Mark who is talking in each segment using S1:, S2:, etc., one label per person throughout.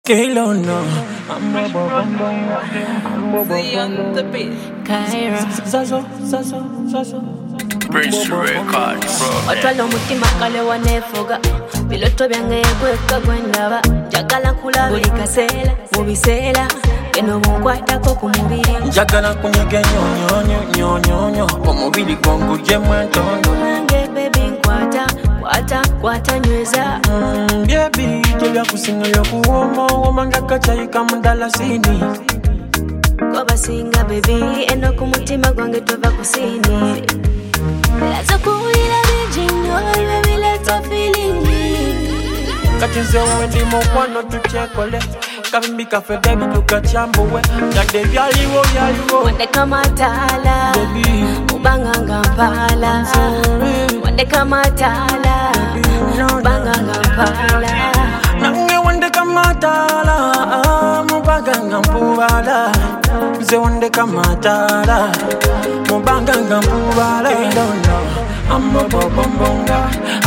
S1: Kilo no, I'm
S2: on the beat.
S3: Kyra
S1: Zazo.
S4: Prince Records, bro.
S3: otwala omutima kale waneefuga biloto byange kweka gwendaba njagala nkula buli kaseera mu biseera bino bunkwatako ku mubiri
S1: njagala kunyege nyonyo omubiri gwongujemu entondo
S3: nange bebi nkwata nyweza
S1: Baby, tebyakusinga yokuwoma nga kachayika mudalasini
S3: kobasinga bebi eno ku mutima gwange tova kusini laza kuwulira bingi nnyo ebyo bireeta feelingi
S1: kati nze wowe ndi mukwano tukyekole kabimbi kaffe baby tukakyambuwe yadde byaliwo
S3: wandeka mataala
S1: Baby.
S3: ubanga nga mpaala wandeka mataala ubanga nga mpaala
S1: nange wandeka matala mubanga nga mpubala nze wandeka matala mubanga nga mpubala ambobobombonga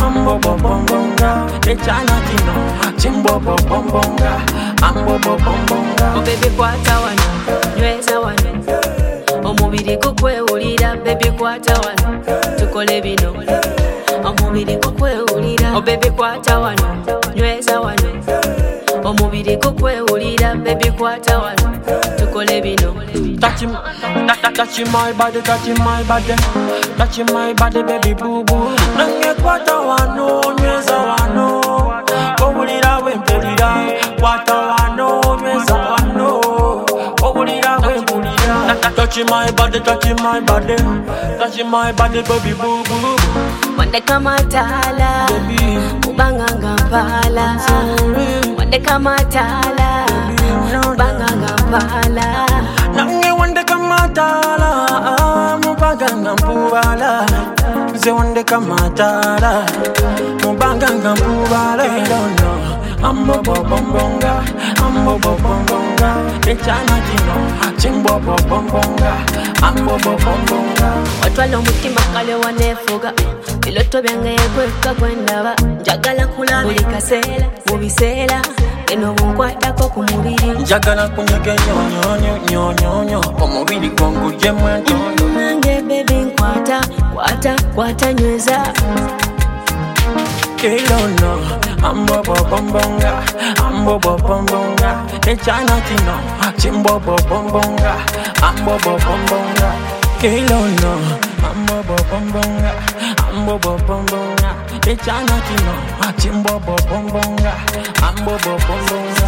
S1: ekyana kino kimbobobombonga ambobobombonga
S3: obebi kwata wano nyweza wano omubiri gukwewulira bebi kwata wano tukole bino omubiri gukwewulira obebi kwata wano nyweza wano omubiri gukwewulira bebi kwata wano tukole bino
S1: touching my body, touching my body, baby boo boo. Nange kwata wano, nyweza wano, obulira wempulira. Kwata wano, nyweza wano, obulira wempulira. Touching my body, baby boo boo.
S3: wandeka mataala
S1: Baby,
S3: ubanga nga mpaala wandeka mataala ubanga nga mpaala
S1: nange wandeka matala, mubanga nga mpubala. Nze wandeka matala, mubanga nga mpubala. Ambobobombonga, ekyana kino kimbobobombonga, ambobobombonga.
S3: otwala omutima kale waneefuga biloto byange kweka gwendaba njagala nkula buli kaseera mu biseera bino bunkwatako ku mubiri
S1: njagala kunyege nyonyo omubiri gwongujemu entondo
S3: nange bebi nkwata nyweza
S1: kilono ambobobombonga ekyana kino kimbobobombonga ambobobombonga kilono ambobobombonga ekyana kino kimbobobombonga ambobobombonga